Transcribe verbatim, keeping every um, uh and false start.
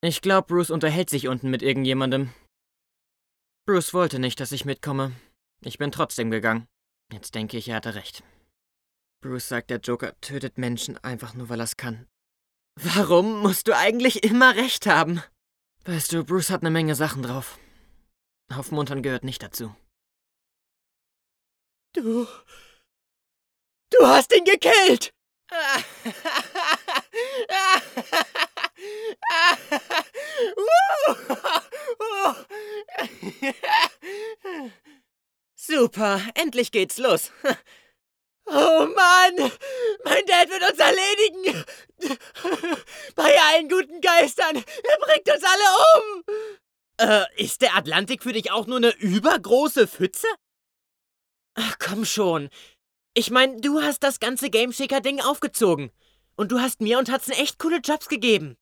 Ich glaube, Bruce unterhält sich unten mit irgendjemandem. Bruce wollte nicht, dass ich mitkomme. Ich bin trotzdem gegangen. Jetzt denke ich, er hatte recht. Bruce sagt, der Joker tötet Menschen einfach nur, weil er's kann. Warum musst du eigentlich immer recht haben? Weißt du, Bruce hat eine Menge Sachen drauf. Aufmuntern gehört nicht dazu. Du... Du hast ihn gekillt! Super, endlich geht's los. Oh Mann! Mein Dad wird uns erledigen! Bei allen guten Geistern! Er bringt uns alle um! Äh, ist der Atlantik für dich auch nur eine übergroße Pfütze? Ach, komm schon. Ich mein, du hast das ganze Gameshaker-Ding aufgezogen. Und du hast mir und Hudson echt coole Jobs gegeben.